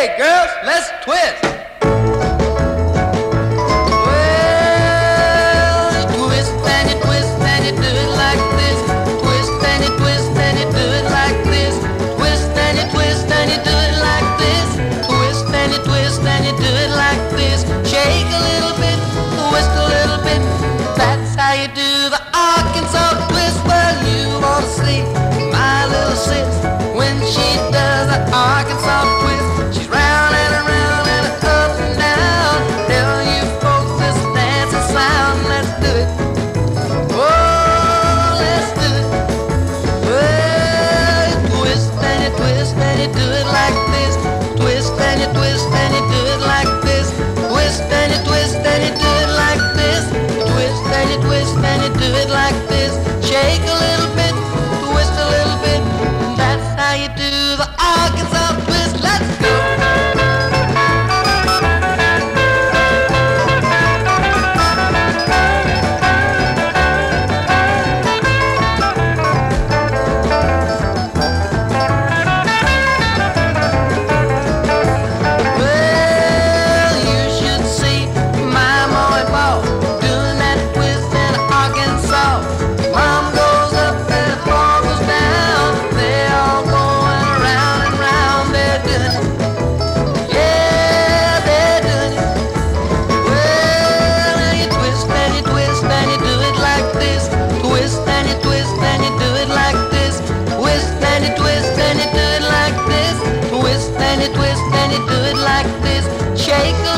Hey, girls, let's twist. Well, you twist and you twist and you do it like this. Twist and you twist and you do it like this. Twist and you twist and you do it like this. Twist and you twist and you do it like this. Shake a little bit, twist a little bit. That's how you do the Arkansas twist. Well, you ought to see my little sis when she does the Arkansas twist. She's round and around and up and down. Tell you folks this dance is sound. Let's do it. Oh, let's do it. Well, you twist and you twist and you do it like this. Twist and you twist and you do it like this. Twist and you twist and you do it like this. Twist and you twist and you do it like this. Shake a little bit, twist a little bit. That's how you do the Arkansas twist. Let's go. Well, you should see my boy Paul doing that twist in Arkansas. Mom goes up and Paul goes down. They're all going around and round. They're doing it. Yeah, they're doing it. Well, now you twist and you twist and you do it like this. Twist and you twist and you do it like this. Twist and you twist and you do it like this. Twist and you twist and you do it like this. Shake a